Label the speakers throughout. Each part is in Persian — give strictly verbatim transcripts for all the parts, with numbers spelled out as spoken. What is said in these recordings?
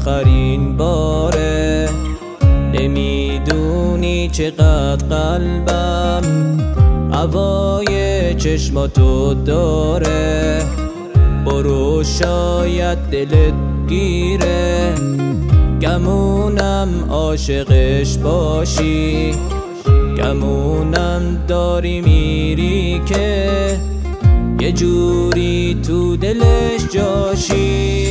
Speaker 1: آخرین باره. نمیدونی چقدر قلبم هوای چشماتو داره. برو شاید دلت گیره، گمونم عاشقش باشی. گمونم داری میری که یه جوری تو دلش جاشی.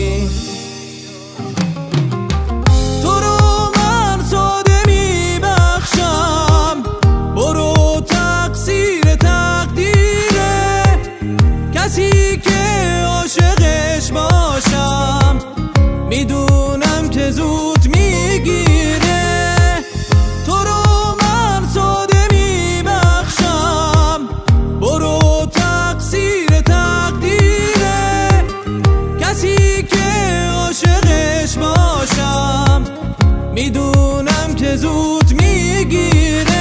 Speaker 1: تو رو من ساده میبخشم، برو تقصیر تقدیره. کسی که عاشقش باشم میدونم که زود میگیره. تو رو من ساده میبخشم، برو تقصیر تقدیره. کسی که عاشقش باشم میدونم که زود میگیره.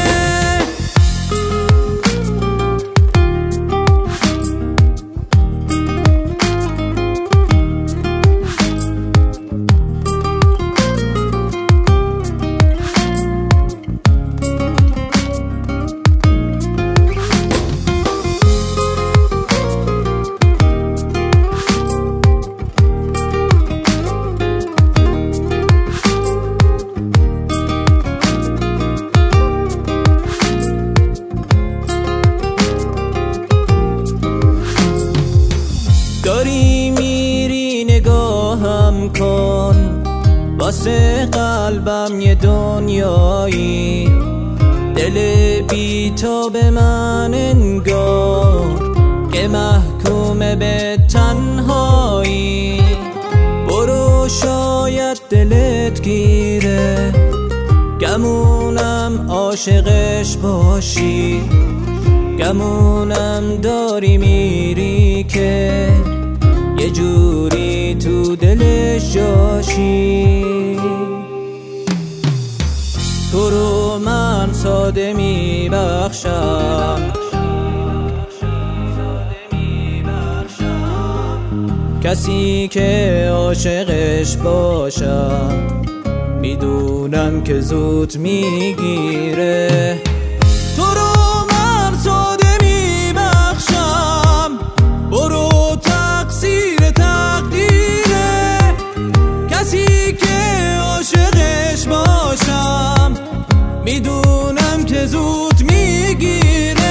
Speaker 1: داری میری نگاهم کن، واسه قلبم یه دنیایی. دل بی تو به من انگار که محکوم به تنهایی. برو شاید دلت گیره، گمونم عاشقش باشی. گمونم داری میری که یه جوری تو دلش جاشی. تو رو من ساده میبخشم، کسی که عاشقش باشم میدونم که زود میگیره. تو رو من ساده میبخشم، برو تقصیر تقدیره. کسی که عاشقش باشم میدونم که زود میگیره.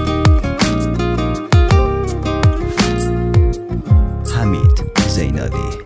Speaker 2: حمید زینالی.